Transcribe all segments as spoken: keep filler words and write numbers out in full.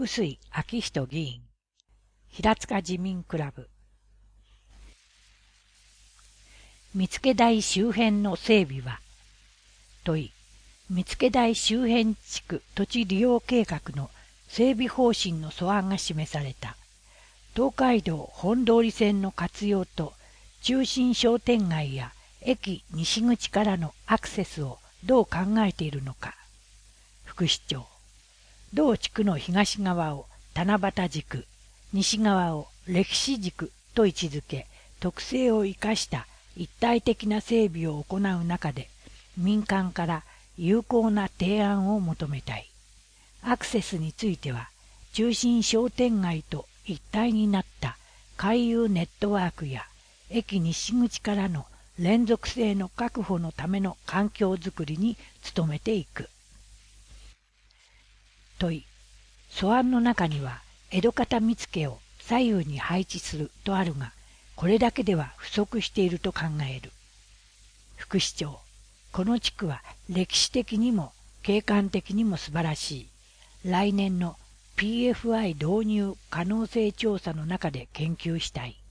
臼井昭仁議員、平塚自民クラブ。見附台周辺の整備は、問い、見附台周辺地区土地利用計画の整備方針の素案が示された。東海道本通線の活用と中心商店街や駅西口からのアクセスをどう考えているのか。副市長、同地区の東側を七夕軸、西側を歴史軸と位置づけ、特性を生かした一体的な整備を行う中で、民間から有効な提案を求めたい。アクセスについては、中心商店街と一体になった回遊ネットワークや駅西口からの連続性の確保のための環境づくりに努めていく。問い、素案の中には江戸方見附を左右に配置するとあるが、これだけでは不足していると考える。副市長、この地区は歴史的にも景観的にも素晴らしい。来年の ピーエフアイ 導入可能性調査の中で研究したい。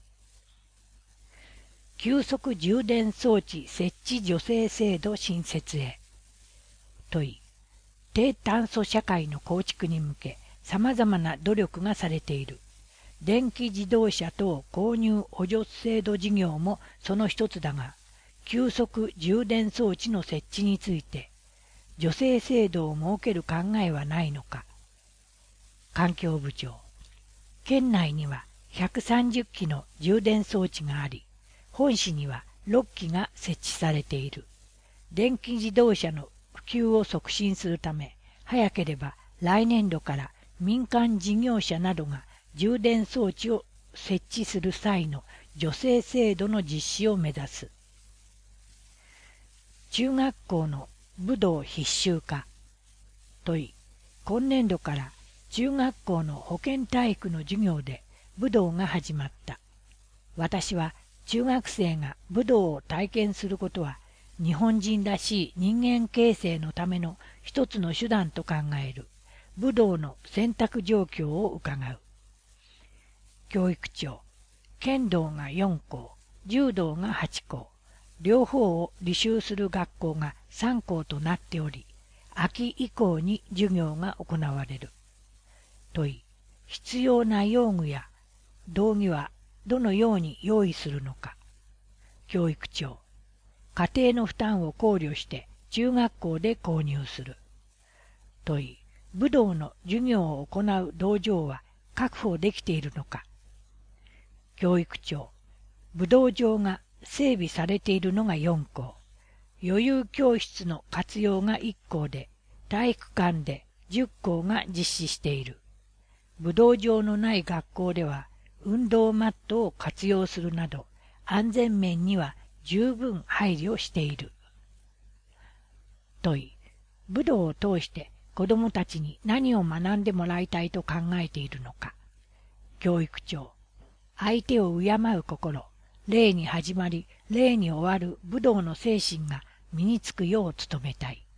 急速充電装置設置助成制度新設へ。問い、低炭素社会の構築に向け、様々な努力がされている。電気自動車等購入補助制度事業もその一つだが、急速充電装置の設置について、助成制度を設ける考えはないのか。環境部長、県内にはひゃくさんじゅっきの充電装置があり、本市にはろっきが設置されている。電気自動車の普及を促進するため、早ければ来年度から民間事業者などが充電装置を設置する際の助成制度の実施を目指す。中学校の武道必修化。問い、今年度から中学校の保健体育の授業で武道が始まった。私は中学生が武道を体験することは日本人らしい人間形成のための一つの手段と考える。武道の選択状況を伺う。教育長、剣道がよんこう、柔道がはちこう、両方を履修する学校がさんこうとなっており、秋以降に授業が行われる。問い、必要な用具や道具はどのように用意するのか。教育長、家庭の負担を考慮して中学校で購入する。問い、武道の授業を行う道場は確保できているのか。教育長、武道場が整備されているのがよんこう、余裕教室の活用がいっこうで、体育館でじゅっこうが実施している。武道場のない学校では、運動マットを活用するなど、安全面には十分配慮している。問い、武道を通して子どもたちに何を学んでもらいたいと考えているのか。教育長、相手を敬う心、礼に始まり礼に終わる武道の精神が身につくよう努めたい。